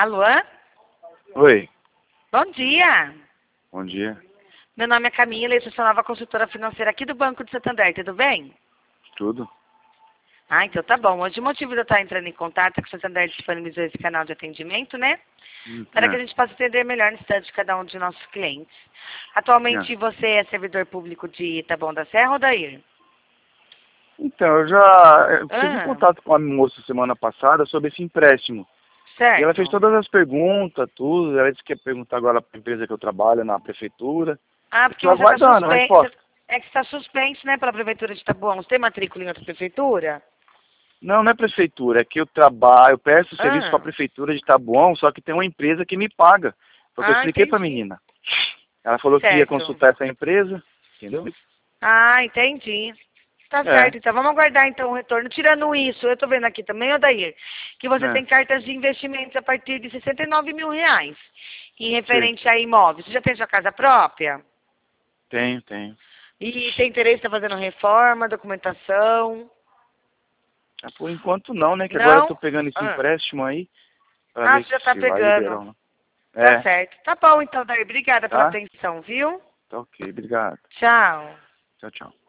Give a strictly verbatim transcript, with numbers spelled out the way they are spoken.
Alô? Oi, Bom dia. bom dia. Meu nome é Camila e sou sua nova consultora financeira aqui do Banco de Santander, tudo bem? Tudo? Ah, então tá bom. Hoje o motivo de eu estar entrando em contato é que o Santander disponibilizou esse canal de atendimento, né? Hum, Para que a é, gente possa entender melhor a necessidade de cada um de nossos clientes. é. Atualmente você é servidor público de Taboão da Serra ou Dair? Então, eu já eu tive Ah, contato com a moça semana passada sobre esse empréstimo. E ela fez certo. todas as perguntas, tudo. Ela disse que ia perguntar agora para a empresa que eu trabalho, na prefeitura. Ah, Eu porque estou você está aguardando a suspenso. resposta. É que está suspenso, né, pela Prefeitura de Taboão. Você tem matrícula em outra prefeitura? Não, não é prefeitura, é que eu trabalho, eu presto serviço para a Ah, prefeitura de Taboão, só que tem uma empresa que me paga. Porque eu ah, expliquei para a entendi. menina. Ela falou que ia Certo. consultar essa empresa, entendeu? Ah, entendi. Tá É, certo, então vamos aguardar então o retorno. Tirando isso, eu tô vendo aqui também, Odair, que você é, tem cartas de investimentos a partir de sessenta e nove mil reais em sei. referente a imóveis. Você já tem sua casa própria? Tenho, tenho. E tem interesse em estar fazendo reforma, documentação? Ah, por enquanto não, né? Que agora eu tô Não? pegando esse Ah, empréstimo aí, pra ah ver você já tá se vai liberar pegando. ou não. Tá É, certo. Tá bom então, Odair. Obrigada pela tá? atenção, viu? Tá ok, obrigado. Tchau. Tchau, tchau.